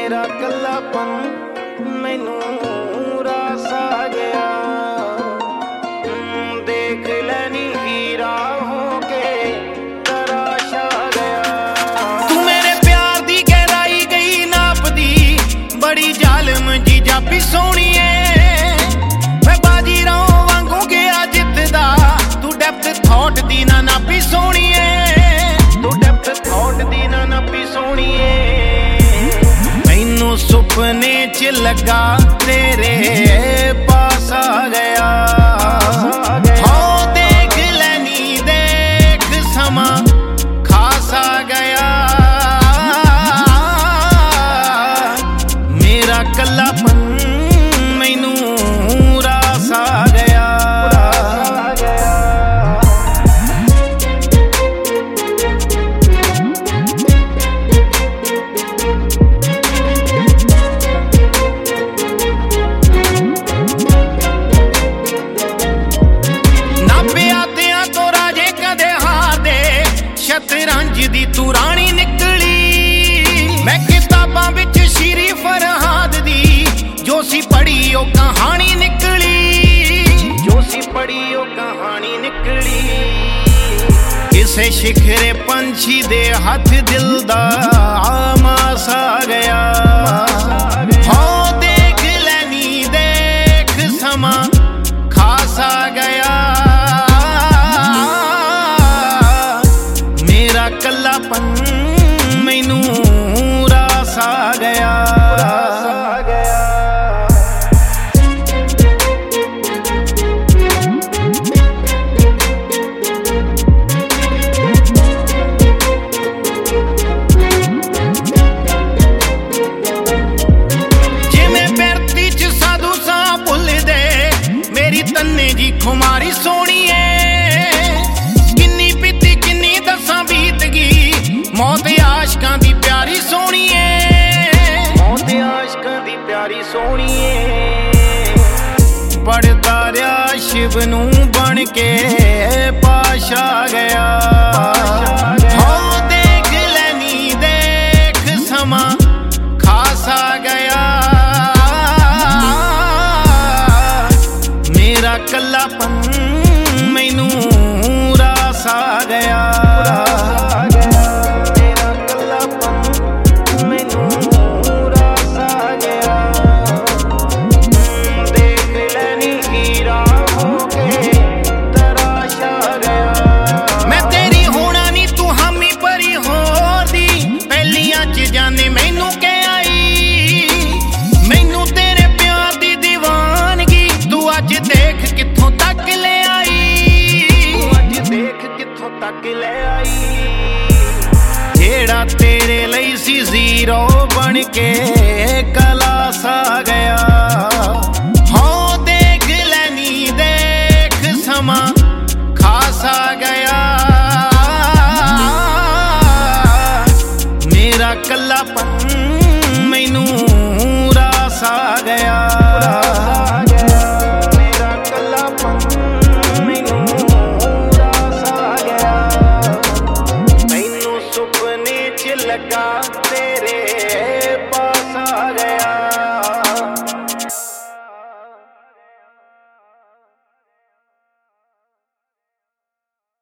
मेरा कल्लापन मैनू रास आ गया। देख लैनी हीरा होके तराश आ गया। तू मेरे प्यार दी गहराई गई नापदी, बड़ी जालिम जी जापी सोहणी मैं बाजी राहों वांगू गया जितदा। तू डेप्थ थॉट दी ना नापी सोहणी तू डेप्थ थॉट दी ना नापी सोहणी मैनू सुपने च लगा तेरे पास आ गया। हाँ देख लैनी देख समा खास आ गया। मेरा कल्लापन मैनू रास आ गया। शतरंज दी तू राणी निकली, मैं किताबां विच श्री फरहाद दी जो सी पढ़ी ओ कहानी निकली। जो सी पढ़ी ओ कहानी निकली। किसे शिखरे पंछी दे हथ दिल दा आमास आ गया। हाँ देख लैनी देख समा खास आ गया। कल्लापन मैनू रास आ गया। जिवें बैरती च साधु सा भुल दे मेरी तन्ने जी खुमारी सोहणी मौत आशकां दी प्यारी सोहणी मौत आशकां दी प्यारी सोहणी पढ़दा रहा शिव नू बन के पाश आ गया। हाँ देख लैनी देख समा खास आ गया। मेरा कल्लापन मैनू रास आ गया। जाने मैनू के आई मैनू तेरे प्यार दी दीवानगी तू अज देख कित्थों तक ले आई। तू अज देख कित्थों तक ले आई। जेड़ा तेरे लई सी जीरो बन के कलास आ गया। हाँ देख लैनी देख समा खास आ गया। मेरा कल्लापन